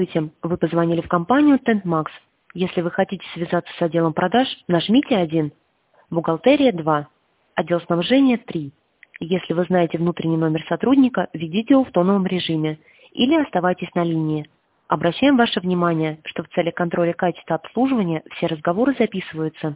Вы позвонили в компанию TentMax. Если вы хотите связаться с отделом продаж, нажмите 1. Бухгалтерия 2. Отдел снабжения 3. Если вы знаете внутренний номер сотрудника, введите его в тоновом режиме или оставайтесь на линии. Обращаем ваше внимание, что в целях контроля качества обслуживания все разговоры записываются.